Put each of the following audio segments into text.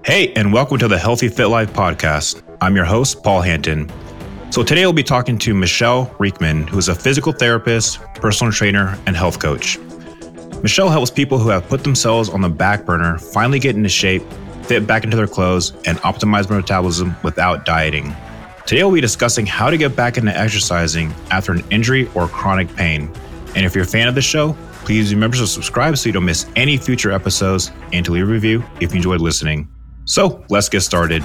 Hey, and welcome to the Healthy Fit Life podcast. I'm your host, Paul Hanton. So today we'll be talking to Michelle Riechman, who is a physical therapist, personal trainer, and health coach. Michelle helps people who have put themselves on the back burner finally get into shape, fit back into their clothes, and optimize their metabolism without dieting. Today we'll be discussing how to get back into exercising after an injury or chronic pain. And if you're a fan of the show, please remember to subscribe so you don't miss any future episodes and to leave a review if you enjoyed listening. So let's get started.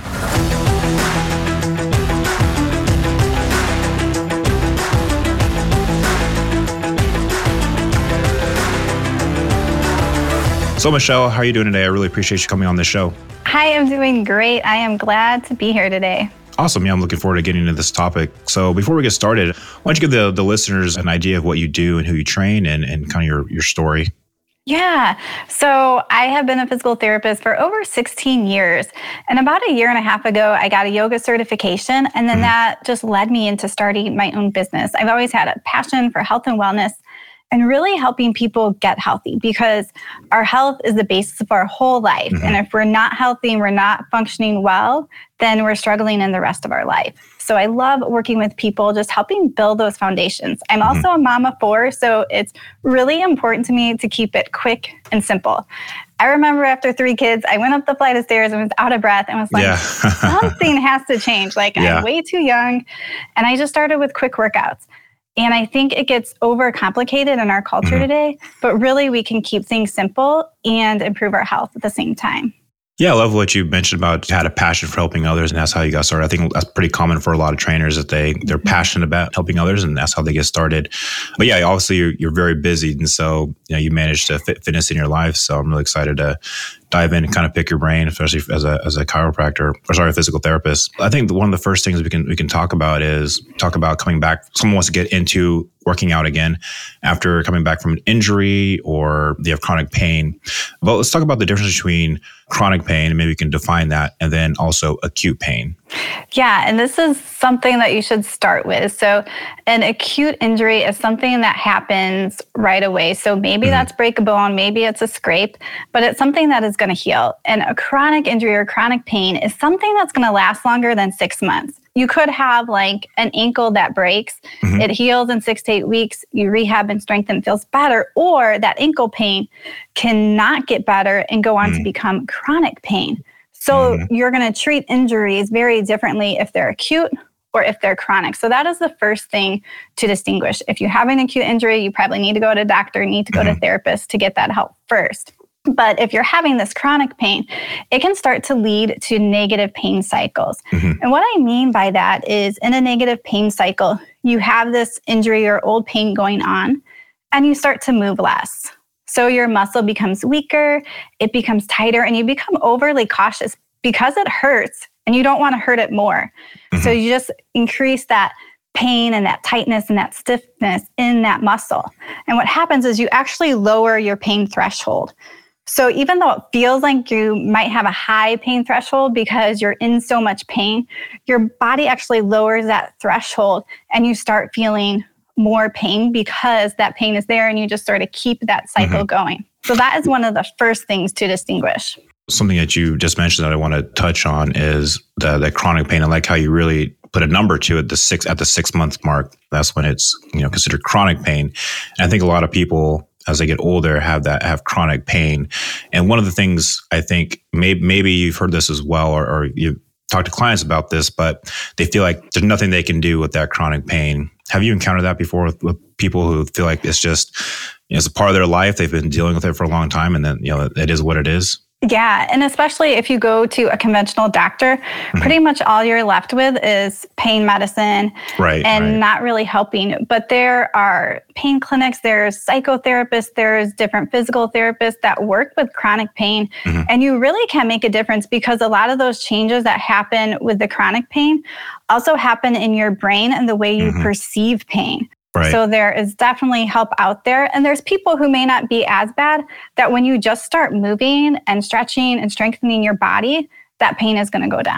So Michelle, how are you doing today? I really appreciate you coming on this show. Hi, I'm doing great. I am glad to be here today. Awesome. Yeah, I'm looking forward to getting into this topic. So before we get started, why don't you give the listeners an idea of what you do and who you train and kind of your story? Yeah. So I have been a physical therapist for over 16 years. And about a year and a half ago, I got a yoga certification. And then that just led me into starting my own business. I've always had a passion for health and wellness and really helping people get healthy because our health is the basis of our whole life. And if we're not healthy and we're not functioning well, then we're struggling in the rest of our life. So I love working with people, just helping build those foundations. I'm also a mom of 4, so it's really important to me to keep it quick and simple. I remember after 3 kids, I went up the flight of stairs and was out of breath and was like, something has to change. I'm way too young. And I just started with quick workouts. And I think it gets overcomplicated in our culture today, but really we can keep things simple and improve our health at the same time. Yeah, I love what you mentioned about had a passion for helping others, and that's how you got started. I think that's pretty common for a lot of trainers that they're passionate about helping others, and that's how they get started. But yeah, obviously you're very busy, and so you managed to fit fitness in your life. So I'm really excited to dive in and kind of pick your brain, especially as a chiropractor, a physical therapist. I think one of the first things we can talk about is coming back. Someone wants to get into working out again after coming back from an injury or they have chronic pain. But let's talk about the difference between chronic pain, and maybe we can define that, and then also acute pain. Yeah, and this is something that you should start with. So an acute injury is something that happens right away. So maybe that's break a bone, maybe it's a scrape, but it's something that is going to heal. And a chronic injury or chronic pain is something that's going to last longer than 6 months. You could have like an ankle that breaks, it heals in 6 to 8 weeks, you rehab and strengthen, feels better, or that ankle pain cannot get better and go on to become chronic pain. So you're going to treat injuries very differently if they're acute or if they're chronic. So that is the first thing to distinguish. If you have an acute injury, you probably need to go to a doctor, need to go to a therapist to get that help first. But if you're having this chronic pain, it can start to lead to negative pain cycles. And what I mean by that is in a negative pain cycle, you have this injury or old pain going on and you start to move less. So your muscle becomes weaker, it becomes tighter, and you become overly cautious because it hurts and you don't want to hurt it more. So you just increase that pain and that tightness and that stiffness in that muscle. And what happens is you actually lower your pain threshold. So even though it feels like you might have a high pain threshold because you're in so much pain, your body actually lowers that threshold and you start feeling more pain because that pain is there and you just sort of keep that cycle going. So that is one of the first things to distinguish. Something that you just mentioned that I want to touch on is the chronic pain. I like how you really put a number to it, at the 6 month mark. That's when it's considered chronic pain. And I think a lot of people as they get older have chronic pain. And one of the things I think maybe you've heard this as well, or you've talked to clients about this, but they feel like there's nothing they can do with that chronic pain. Have you encountered that before with people who feel like it's just it's a part of their life, they've been dealing with it for a long time, and then it is what it is? Yeah, and especially if you go to a conventional doctor, pretty much all you're left with is pain medicine and not really helping. But there are pain clinics, there's psychotherapists, there's different physical therapists that work with chronic pain. And you really can make a difference because a lot of those changes that happen with the chronic pain also happen in your brain and the way you perceive pain. So there is definitely help out there. And there's people who may not be as bad that when you just start moving and stretching and strengthening your body, that pain is going to go down.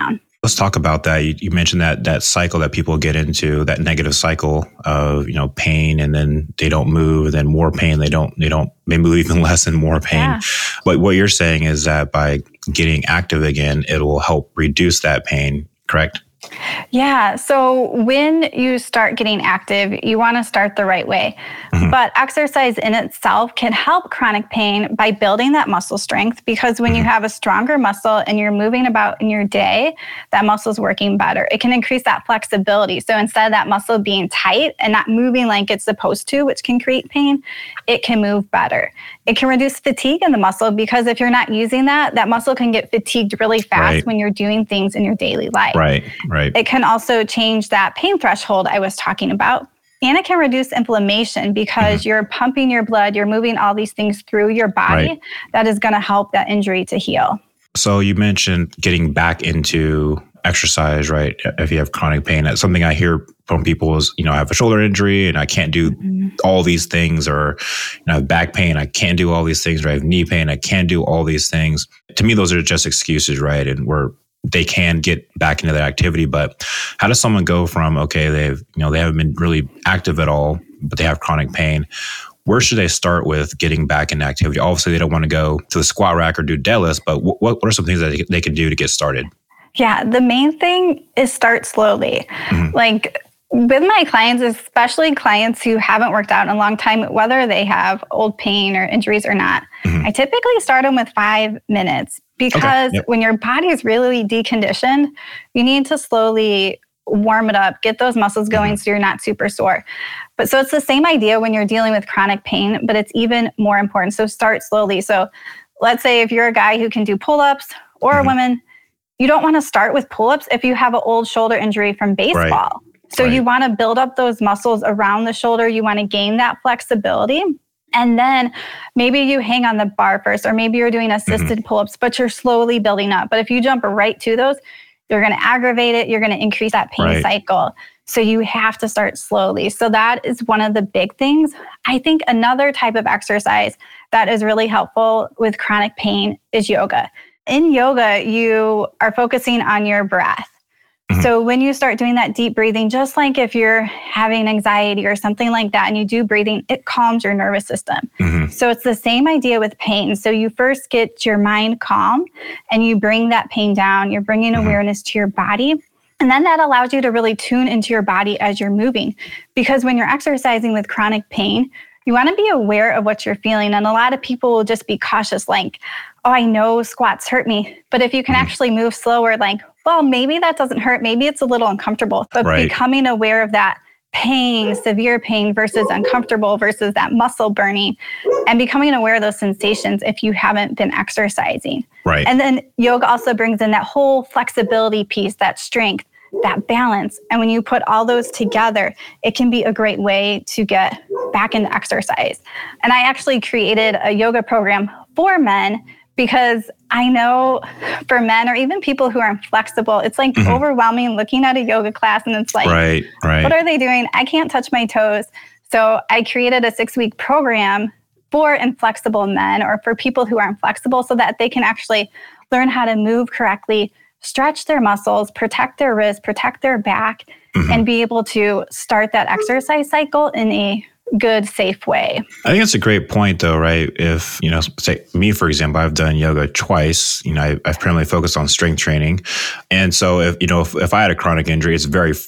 Let's talk about that. You mentioned that cycle that people get into, that negative cycle of, pain, and then they don't move, and then more pain. They move even less and more pain. Yeah. But what you're saying is that by getting active again, it will help reduce that pain, correct? Yeah. So when you start getting active, you want to start the right way. Mm-hmm. But exercise in itself can help chronic pain by building that muscle strength, because when you have a stronger muscle and you're moving about in your day, that muscle's working better. It can increase that flexibility. So instead of that muscle being tight and not moving like it's supposed to, which can create pain, it can move better. It can reduce fatigue in the muscle, because if you're not using that muscle can get fatigued really fast when you're doing things in your daily life. Right. It can also change that pain threshold I was talking about. And it can reduce inflammation, because you're pumping your blood, you're moving all these things through your body that is going to help that injury to heal. So you mentioned getting back into exercise, right? If you have chronic pain, that's something I hear from people is, I have a shoulder injury and I can't do all these things, or I have back pain, I can't do all these things, or I have knee pain, I can't do all these things. To me, those are just excuses, right? And they can get back into that activity. But how does someone go from, okay, they haven't been really active at all, but they have chronic pain? Where should they start with getting back into activity? Obviously, they don't want to go to the squat rack or do deadlifts, but what are some things that they can do to get started? Yeah, the main thing is start slowly. Like with my clients, especially clients who haven't worked out in a long time, whether they have old pain or injuries or not, I typically start them with 5 minutes, because when your body is really deconditioned, you need to slowly warm it up, get those muscles going so you're not super sore. But so it's the same idea when you're dealing with chronic pain, but it's even more important. So start slowly. So let's say if you're a guy who can do pull-ups, or a woman, you don't want to start with pull-ups if you have an old shoulder injury from baseball. So you want to build up those muscles around the shoulder. You want to gain that flexibility. And then maybe you hang on the bar first, or maybe you're doing assisted pull-ups, but you're slowly building up. But if you jump right to those, you're going to aggravate it. You're going to increase that pain cycle. So you have to start slowly. So that is one of the big things. I think another type of exercise that is really helpful with chronic pain is yoga. In yoga, you are focusing on your breath. So when you start doing that deep breathing, just like if you're having anxiety or something like that, and you do breathing, it calms your nervous system. So it's the same idea with pain. So you first get your mind calm and you bring that pain down. You're bringing awareness to your body. And then that allows you to really tune into your body as you're moving. Because when you're exercising with chronic pain, you want to be aware of what you're feeling. And a lot of people will just be cautious, like, oh, I know squats hurt me. But if you can actually move slower, like, well, maybe that doesn't hurt. Maybe it's a little uncomfortable. But becoming aware of that pain, severe pain versus uncomfortable versus that muscle burning, and becoming aware of those sensations if you haven't been exercising. And then yoga also brings in that whole flexibility piece, that strength, that balance. And when you put all those together, it can be a great way to get back into exercise. And I actually created a yoga program for men, because I know for men, or even people who are inflexible, it's like overwhelming looking at a yoga class and it's like, what are they doing? I can't touch my toes. So I created a 6-week program for inflexible men, or for people who are inflexible, so that they can actually learn how to move correctly, stretch their muscles, protect their wrists, protect their back, and be able to start that exercise cycle in a good, safe way. I think that's a great point, though, right? If, say me, for example, I've done yoga twice. I've primarily focused on strength training. And so if I had a chronic injury,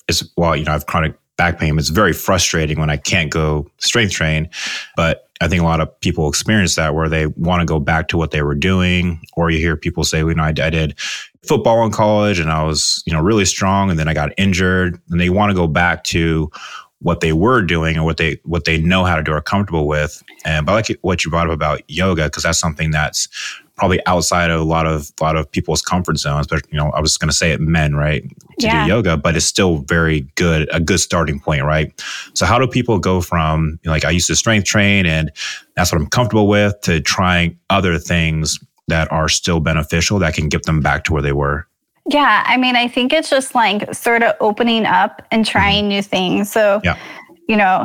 I have chronic back pain. It's very frustrating when I can't go strength train. But I think a lot of people experience that, where they want to go back to what they were doing. Or you hear people say, I did football in college and I was, really strong, and then I got injured, and they want to go back to what they were doing or what they know how to do or are comfortable with. But I like what you brought up about yoga, because that's something that's probably outside of a lot of people's comfort zones. But I was going to say it, men, right, to do yoga, but it's still a good starting point, right? So how do people go from I used to strength train and that's what I'm comfortable with, to trying other things that are still beneficial that can get them back to where they were? Yeah, I think it's just like sort of opening up and trying new things. So,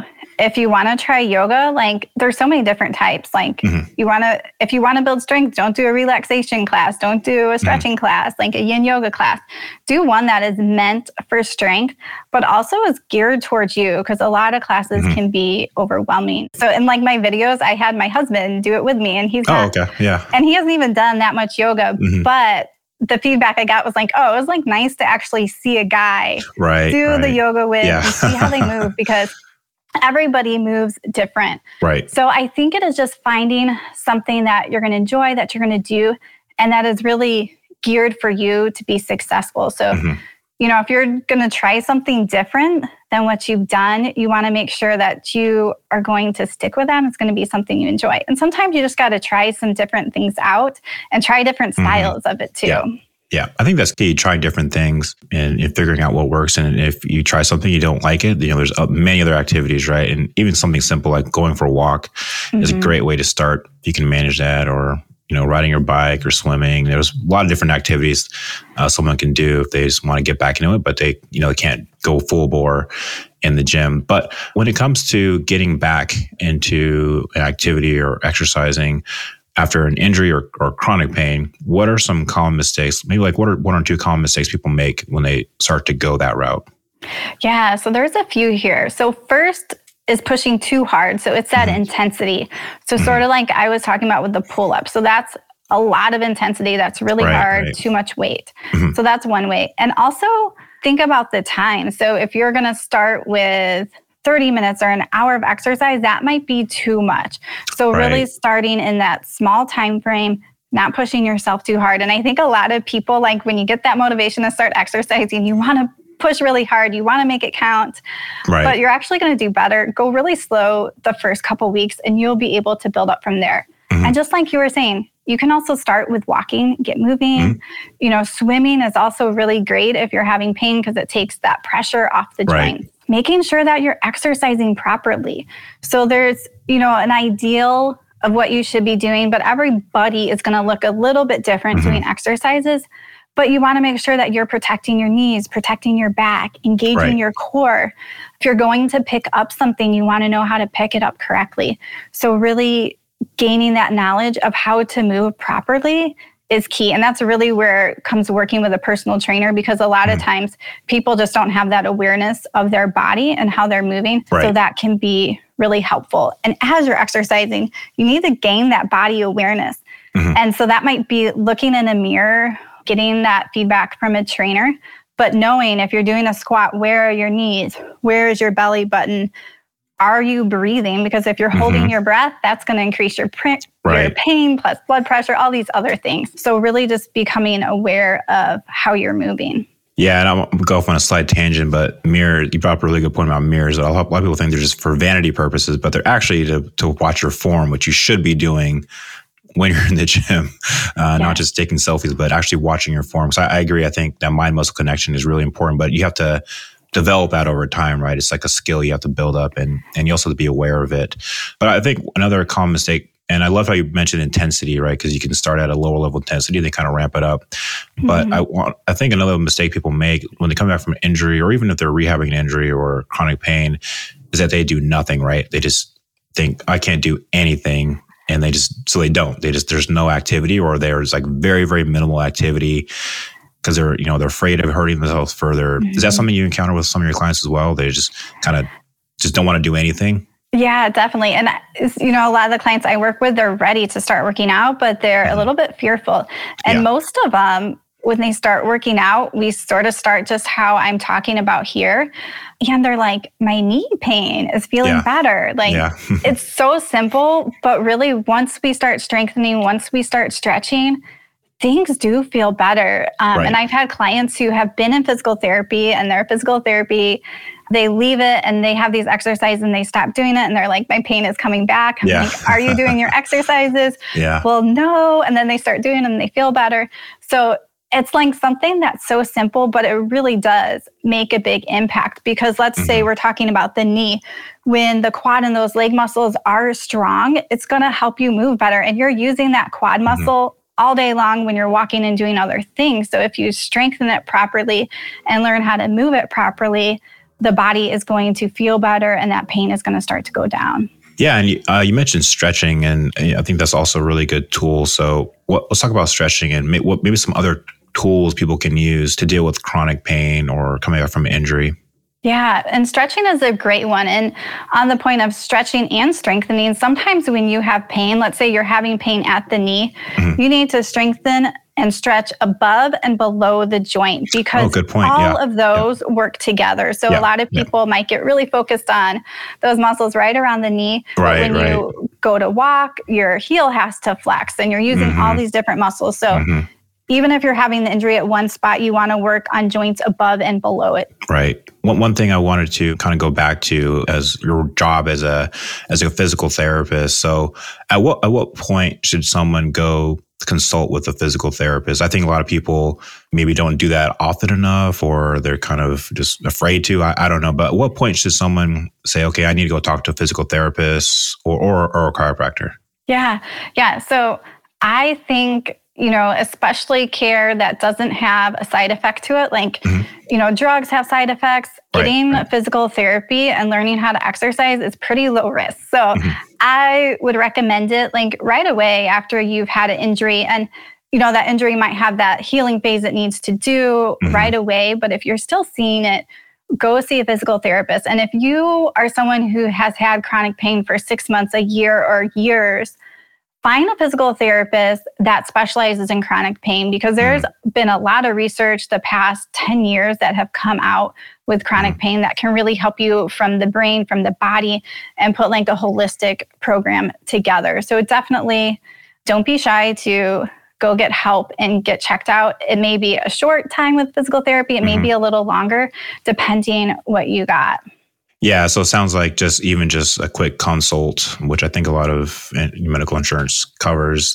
if you want to try yoga, like there's so many different types. Like if you want to build strength, don't do a relaxation class. Don't do a stretching class, like a yin yoga class. Do one that is meant for strength, but also is geared towards you, because a lot of classes can be overwhelming. So in like my videos, I had my husband do it with me, and he's not, and he hasn't even done that much yoga, but the feedback I got was like, oh, it was like nice to actually see a guy do the yoga with and see how they move, because everybody moves different. Right. So I think it is just finding something that you're going to enjoy, that you're going to do, and that is really geared for you to be successful. So, you know, if you're going to try something different than what you've done, you want to make sure that you are going to stick with that and it's going to be something you enjoy. And sometimes you just got to try some different things out and try different styles of it too. Yeah, I think that's key. Try different things and figuring out what works. And if you try something you don't like it, you know, there's many other activities, right? And even something simple like going for a walk is a great way to start. You can manage that, or you know, riding your bike or swimming. There's a lot of different activities someone can do if they just want to get back into it, but they can't go full bore in the gym. But when it comes to getting back into an activity or exercising after an injury or chronic pain, what are some common mistakes? Maybe like what are one or two common mistakes people make when they start to go that route? Yeah, so there's a few here. So first is pushing too hard. So it's that intensity. So sort of like I was talking about with the pull-up. So that's a lot of intensity. That's really hard, too much weight. So that's one way. And also think about the time. So if you're going to start with 30 minutes or an hour of exercise, that might be too much. So really starting in that small time frame, not pushing yourself too hard. And I think a lot of people, like when you get that motivation to start exercising, you want to push really hard. You want to make it count, but you're actually going to do better. Go really slow the first couple weeks and you'll be able to build up from there. And just like you were saying, you can also start with walking, get moving. You know, swimming is also really great if you're having pain because it takes that pressure off the joints. Making sure that you're exercising properly. So there's, you know, an ideal of what you should be doing, but everybody is going to look a little bit different doing exercises. But you want to make sure that you're protecting your knees, protecting your back, engaging your core. If you're going to pick up something, you want to know how to pick it up correctly. So really gaining that knowledge of how to move properly is key. And that's really where it comes working with a personal trainer, because a lot of times people just don't have that awareness of their body and how they're moving. So that can be really helpful. And as you're exercising, you need to gain that body awareness. And so that might be looking in a mirror, getting that feedback from a trainer, but knowing if you're doing a squat, where are your knees? Where is your belly button? Are you breathing? Because if you're holding your breath, that's going to increase your pain plus blood pressure, all these other things. So really just becoming aware of how you're moving. Yeah, and I'll go off on a slight tangent, but mirror, you brought up a really good point about mirrors. A lot of people think they're just for vanity purposes, but they're actually to watch your form, which you should be doing when you're in the gym, not just taking selfies, but actually watching your form. So I agree. I think that mind-muscle connection is really important, but you have to develop that over time, right? It's like a skill you have to build up, and you also have to be aware of it. But I think another common mistake, and I love how you mentioned intensity, right? Because you can start at a lower level intensity, they kind of ramp it up. But I think another mistake people make when they come back from an injury, or even if they're rehabbing an injury or chronic pain, is that they do nothing, right? They just think, I can't do anything. And they don't. There's no activity, or there's like very, very minimal activity because they're afraid of hurting themselves further. Is that something you encounter with some of your clients as well? They just kind of just don't want to do anything? Yeah, definitely. And, you know, a lot of the clients I work with, they're ready to start working out, but they're a little bit fearful. And most of them, when they start working out, we sort of start just how I'm talking about here. And they're like, my knee pain is feeling better. Like it's so simple, but really once we start strengthening, once we start stretching, things do feel better. And I've had clients who have been in physical therapy, and their physical therapy, they leave it and they have these exercises and they stop doing it. And they're like, my pain is coming back. I'm like, are you doing your exercises? Well, no. And then they start doing them and they feel better. So it's like something that's so simple, but it really does make a big impact, because let's say we're talking about the knee. When the quad and those leg muscles are strong, it's going to help you move better. And you're using that quad muscle all day long when you're walking and doing other things. So if you strengthen it properly and learn how to move it properly, the body is going to feel better and that pain is going to start to go down. Yeah, and you mentioned stretching, and I think that's also a really good tool. So let's talk about stretching and maybe some other tools people can use to deal with chronic pain or coming up from an injury. Yeah, and stretching is a great one. And on the point of stretching and strengthening, sometimes when you have pain, let's say you're having pain at the knee, you need to strengthen and stretch above and below the joint because all of those work together. So a lot of people might get really focused on those muscles right around the knee. But when you go to walk, your heel has to flex and you're using all these different muscles. So even if you're having the injury at one spot, you want to work on joints above and below it. Right. One thing I wanted to kind of go back to as your job as a physical therapist. So at what point should someone go consult with a physical therapist? I think a lot of people maybe don't do that often enough, or they're kind of just afraid to. I don't know. But at what point should someone say, okay, I need to go talk to a physical therapist or a chiropractor? Yeah. So I think, especially care that doesn't have a side effect to it. Like, drugs have side effects. Getting physical therapy and learning how to exercise is pretty low risk. So I would recommend it like right away after you've had an injury. And, that injury might have that healing phase it needs to do right away. But if you're still seeing it, go see a physical therapist. And if you are someone who has had chronic pain for 6 months, a year, or years, find a physical therapist that specializes in chronic pain because there's been a lot of research the past 10 years that have come out with chronic pain that can really help you from the brain, from the body, and put like a holistic program together. So definitely don't be shy to go get help and get checked out. It may be a short time with physical therapy. It may be a little longer depending what you got. Yeah, so it sounds like just a quick consult, which I think a lot of medical insurance covers.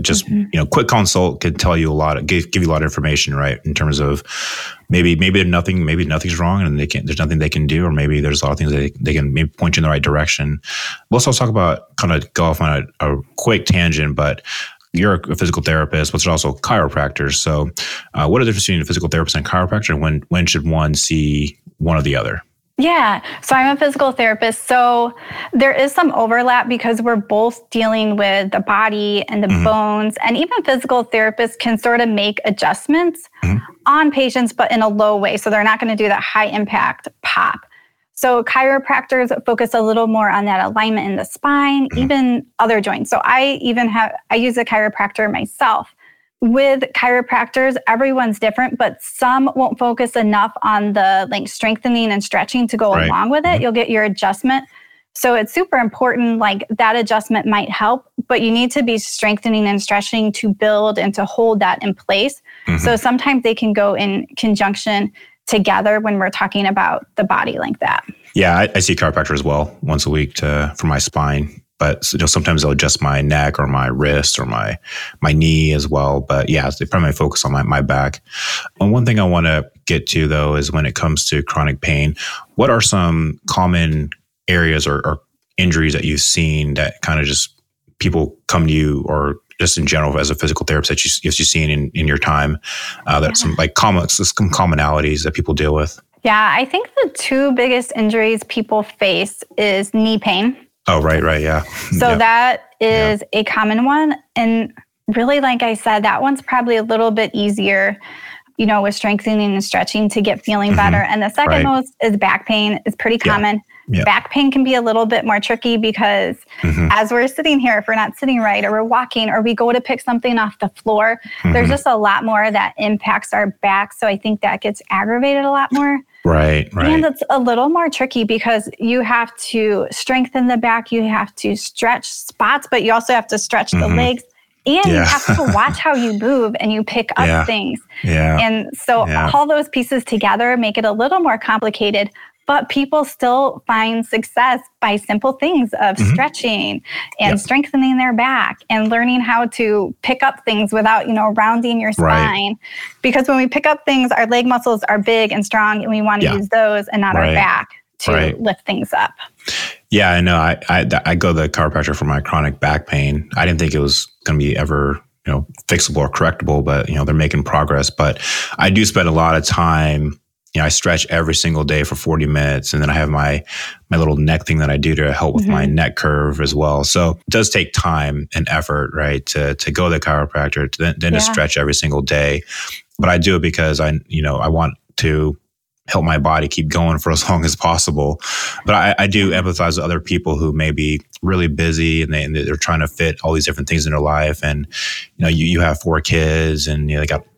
Quick consult could tell you a lot, give you a lot of information, right? In terms of maybe nothing's wrong, and there's nothing they can do, or maybe there's a lot of things they can maybe point you in the right direction. We'll also talk about kind of go off on a quick tangent, but you're a physical therapist, but there's also chiropractors. So, what are the difference between a physical therapist and chiropractor, and when should one see one or the other? Yeah. So I'm a physical therapist. So there is some overlap because we're both dealing with the body and the bones, and even physical therapists can sort of make adjustments on patients, but in a low way. So they're not going to do that high impact pop. So chiropractors focus a little more on that alignment in the spine, even other joints. So I use a chiropractor myself. With chiropractors, everyone's different, but some won't focus enough on the strengthening and stretching to go along with it. You'll get your adjustment. So it's super important, that adjustment might help, but you need to be strengthening and stretching to build and to hold that in place. So sometimes they can go in conjunction together when we're talking about the body like that. Yeah, I see a chiropractor as well once a week for my spine. But sometimes they'll adjust my neck or my wrist or my knee as well. But yeah, they primarily focus on my back. And one thing I want to get to, though, is when it comes to chronic pain, what are some common areas or injuries that you've seen that kind of just people come to you, or just in general as a physical therapist that you've seen in your time, that some some commonalities that people deal with? Yeah, I think the two biggest injuries people face is knee pain. Oh, right, yeah. So that is a common one. And really, like I said, that one's probably a little bit easier, with strengthening and stretching to get feeling better. And the second most is back pain. It's pretty common. Yeah. Back pain can be a little bit more tricky because as we're sitting here, if we're not sitting right, or we're walking, or we go to pick something off the floor, there's just a lot more that impacts our back. So I think that gets aggravated a lot more. Right. And it's a little more tricky because you have to strengthen the back, you have to stretch spots, but you also have to stretch the legs, and you have to watch how you move and you pick up things. Yeah. And so all those pieces together make it a little more complicated, but people still find success by simple things of stretching and strengthening their back and learning how to pick up things without, rounding your spine. Because when we pick up things, our leg muscles are big and strong, and we want to use those and not our back to lift things up. Yeah, I know. I go to the chiropractor for my chronic back pain. I didn't think it was going to be ever, fixable or correctable, but, they're making progress. But I do spend a lot of time I stretch every single day for 40 minutes. And then I have my little neck thing that I do to help with my neck curve as well. So it does take time and effort, right? To go to the chiropractor, to stretch every single day. But I do it because I want to help my body keep going for as long as possible. But I do empathize with other people who may be really busy and they're trying to fit all these different things in their life. And, you have 4 kids and they got,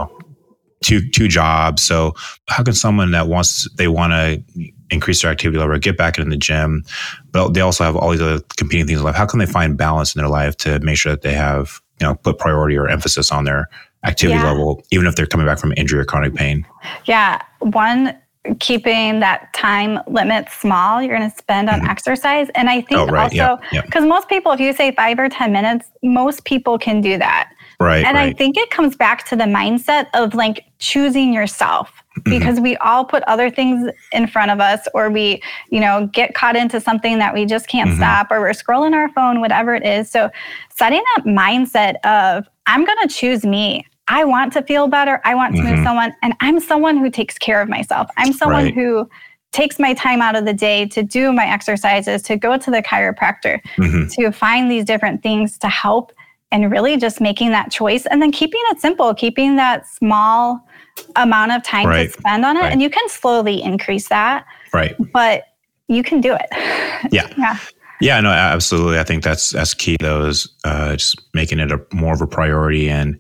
two jobs. So how can someone that want to increase their activity level or get back in the gym, but they also have all these other competing things in life, how can they find balance in their life to make sure that they have, put priority or emphasis on their activity level, even if they're coming back from injury or chronic pain? Yeah. One, keeping that time limit small you're going to spend on exercise. And I think because most people, if you say 5 or 10 minutes, most people can do that. Right. And I think it comes back to the mindset of like choosing yourself, because we all put other things in front of us, or we, get caught into something that we just can't stop, or we're scrolling our phone, whatever it is. So setting that mindset of, I'm going to choose me. I want to feel better. I want to move someone, and I'm someone who takes care of myself. I'm someone who takes my time out of the day to do my exercises, to go to the chiropractor, to find these different things to help, and really just making that choice, and then keeping it simple, keeping that small amount of time to spend on it. And you can slowly increase that. Right. But you can do it. Yeah. Yeah, no, absolutely. I think that's key though, is just making it more of a priority. And,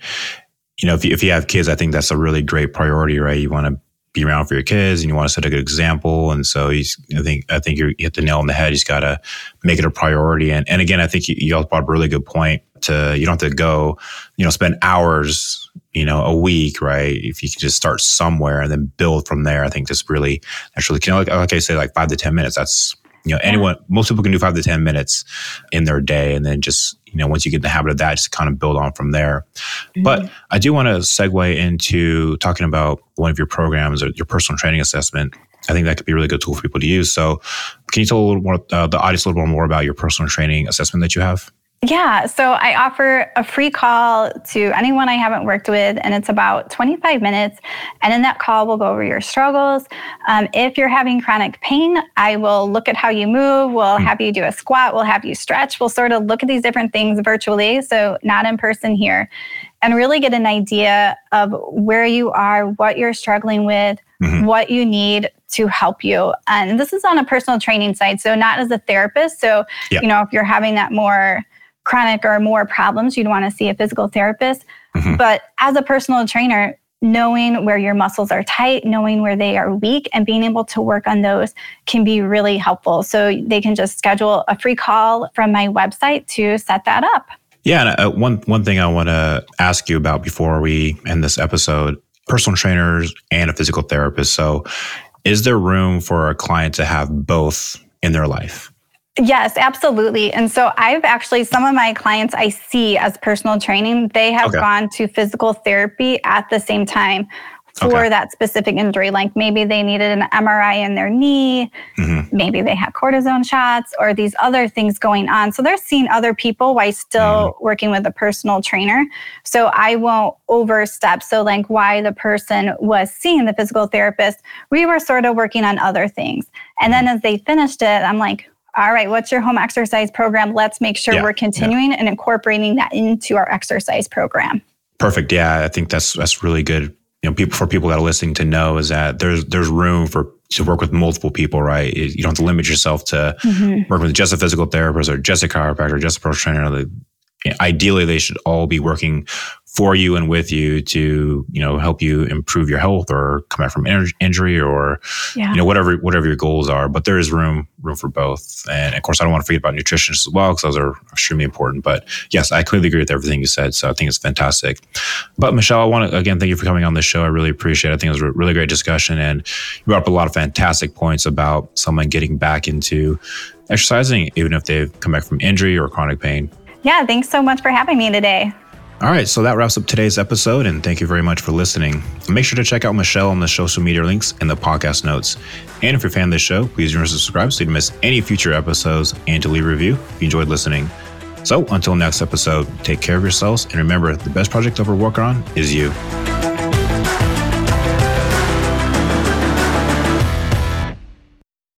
if you have kids, I think that's a really great priority, right? You want to be around for your kids and you want to set a good example. And so I think you hit the nail on the head. He's got to make it a priority. And again, I think you also brought up a really good point. You don't have to go, spend hours, a week, right? If you can just start somewhere and then build from there, I think that's really like I say, like 5 to 10 minutes. That's, most people can do 5 to 10 minutes in their day. And then just, once you get in the habit of that, just kind of build on from there. But I do want to segue into talking about one of your programs, or your personal training assessment. I think that could be a really good tool for people to use. So can you tell a little more, the audience a little more about your personal training assessment that you have? Yeah. So I offer a free call to anyone I haven't worked with, and it's about 25 minutes. And in that call, we'll go over your struggles. If you're having chronic pain, I will look at how you move. We'll have you do a squat. We'll have you stretch. We'll sort of look at these different things virtually, so not in person here, and really get an idea of where you are, what you're struggling with, what you need to help you. And this is on a personal training side, so not as a therapist. So, if you're having that more chronic or more problems, you'd want to see a physical therapist. But as a personal trainer, knowing where your muscles are tight, knowing where they are weak, and being able to work on those can be really helpful. So they can just schedule a free call from my website to set that up. Yeah. And one thing I want to ask you about before we end this episode, personal trainers and a physical therapist. So is there room for a client to have both in their life? Yes, absolutely. And so some of my clients I see as personal training, they have gone to physical therapy at the same time for that specific injury. Like maybe they needed an MRI in their knee, maybe they had cortisone shots or these other things going on. So they're seeing other people while still working with a personal trainer. So I won't overstep. So like why the person was seeing the physical therapist, we were sort of working on other things. And then as they finished it, I'm like, all right, what's your home exercise program? Let's make sure we're continuing and incorporating that into our exercise program. Perfect. Yeah, I think that's really good. For people that are listening to know is that there's room to work with multiple people, right? You don't have to limit yourself to working with just a physical therapist or just a chiropractor or just a personal trainer. Ideally, they should all be working for you and with you to, help you improve your health or come back from injury or, whatever your goals are. But there is room for both. And of course, I don't want to forget about nutrition as well, because those are extremely important. But yes, I clearly agree with everything you said. So I think it's fantastic. But Michelle, I want to, again, thank you for coming on the show. I really appreciate it. I think it was a really great discussion. And you brought up a lot of fantastic points about someone getting back into exercising, even if they've come back from injury or chronic pain. Yeah, thanks so much for having me today. All right, so that wraps up today's episode, and thank you very much for listening. Make sure to check out Michelle on the social media links in the podcast notes. And if you're a fan of this show, please remember to subscribe so you don't miss any future episodes and to leave a review if you enjoyed listening. So until next episode, take care of yourselves, and remember, the best project to ever work on is you.